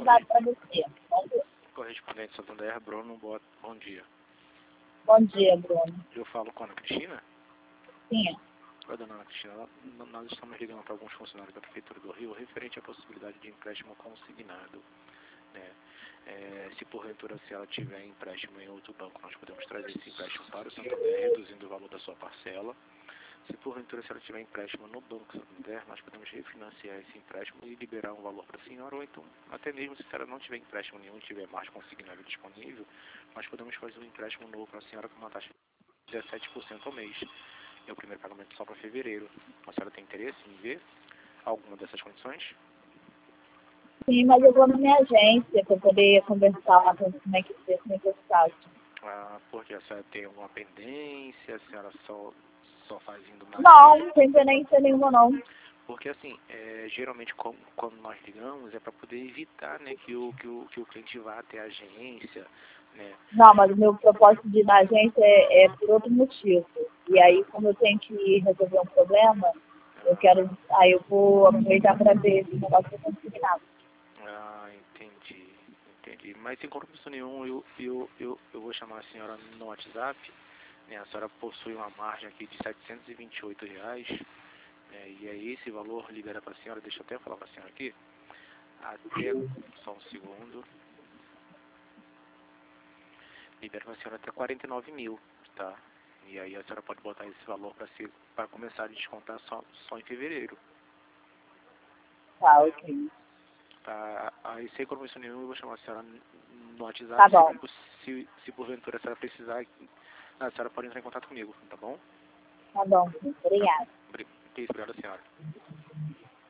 dado para você. Correspondente Santander, Bruno, bom dia. Bom dia, Bruno. Eu falo com a Ana Cristina? Sim. Oi, dona Ana Cristina, nós estamos ligando para alguns funcionários da Prefeitura do Rio referente à possibilidade de empréstimo consignado, né? Se porventura a senhora tiver empréstimo em outro banco, nós podemos trazer esse empréstimo para o Santander, reduzindo o valor da sua parcela. Se porventura a senhora tiver empréstimo no Banco Santander, nós podemos refinanciar esse empréstimo e liberar um valor para a senhora, ou então, até mesmo se a senhora não tiver empréstimo nenhum e tiver mais consignado disponível, nós podemos fazer um empréstimo novo para a senhora com uma taxa de 17% ao mês. É o primeiro pagamento só para fevereiro. A senhora tem interesse em ver alguma dessas condições? Sim, mas eu vou na minha agência para poder conversar lá com como é que eu faço. Porque a senhora tem alguma pendência, a senhora só faz indo na... Não tem pendência nenhuma, não. Porque assim, geralmente quando nós ligamos é para poder evitar, né, que o cliente vá até a agência, né? Não, mas o meu propósito de ir na agência é por outro motivo. E aí, como eu tenho que resolver um problema, aí eu vou aproveitar para ver esse negócio consignado. Entendi. Mas sem compromisso nenhum, eu vou chamar a senhora no WhatsApp, né? A senhora possui uma margem aqui de R$ 728, e aí esse valor libera para a senhora, deixa eu até falar para a senhora aqui, até, só um segundo, libera para a senhora até 49 mil, tá? E aí a senhora pode botar esse valor para começar a descontar só em fevereiro. Tá, ok. Tá? Aí sem compromisso nenhum, eu vou chamar a senhora no WhatsApp. Tá bom. Se porventura a senhora precisar, a senhora pode entrar em contato comigo, tá bom? Tá bom, obrigada. Obrigado, senhora.